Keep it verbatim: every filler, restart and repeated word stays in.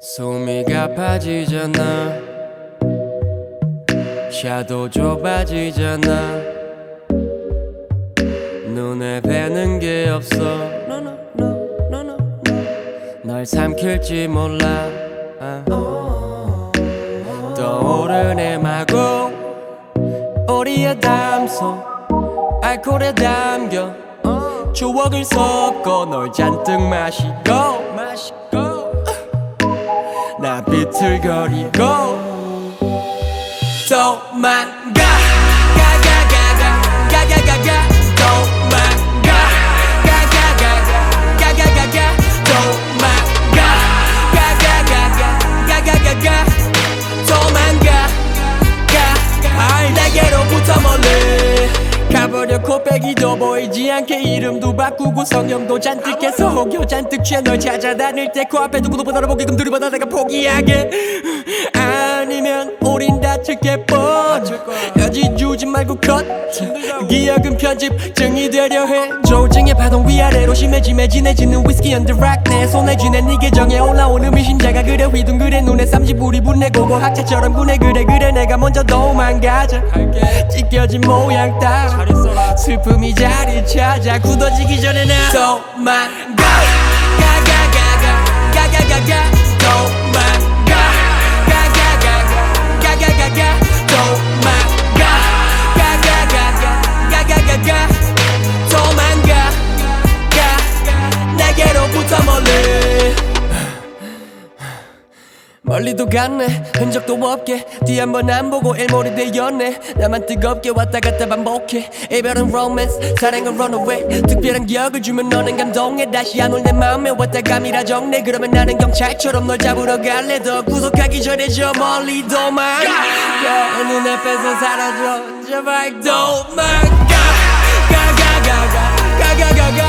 숨이 가빠지잖아. 샤도 좁아지잖아. 눈에 뵈는 게 없어. no, no, no, no, no, no. 널 삼킬지 몰라. 아. 떠오르네 마구 우리의 담소 알코올에 담겨 추억을 섞어 널 잔뜩 마시고 마시고 나 비틀거리고 도망가 가가가가 가가가가 도망가 가가가가 가가가가 도망가 가가가가 가가가가 도망가 가 내게로부터 멀리 가버려. 코빼기도 보이지 않게 이름도 바꾸고 성형도 잔뜩 해서 혹여 잔뜩 취해 널 찾아다닐 때 코앞에 두고도 보다를 보게끔 들이받아 내가 포기하게. 아니면 우린 다툴게 뻔 여지 주지 말고 컷. 기억은 편집증이 되려 해. 조증의 파동 위아래로 심해지매 진해지는 위스키 언더 락. 내 손에 쥐네 네 계정에 올라오는 미심자가 그래 휘둥그레 눈에 쌈지불이 붙네 고고 학자처럼 구네 그래 그래 내가 먼저 도망가자. 찢겨진 모양 따라 슬픔이 자리 찾아 굳어지기 전에 나 도망가 가가가가 가가가가 도망가 가가가가 가가가가 도망가 가가가가 가가가가 도망가 가 내게로부터 멀리. 멀리도 갔네 흔적도 없게 뒤 한 번 안 보고 일몰이 되었네. 나만 뜨겁게 왔다 갔다 반복해. 이별은 로맨스 사랑은 runaway. 특별한 기억을 주면 너는 감동해. 다시 안 올 내 맘에 왔다 감이라 정내. 그러면 나는 경찰처럼 널 잡으러 갈래. 더 구속하기 전에 저 멀리 도망가. 눈앞에서 사라져 제발 도망가 가가가가 가가가가